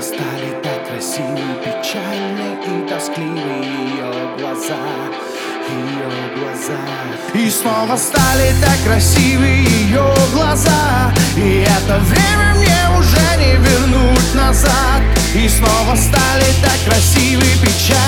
стали так красивы, печальны и тоскливы ее глаза, ее глаза. И снова стали так красивы ее глаза, и это время мне уже не вернуть назад. И снова стали так красивы, печальны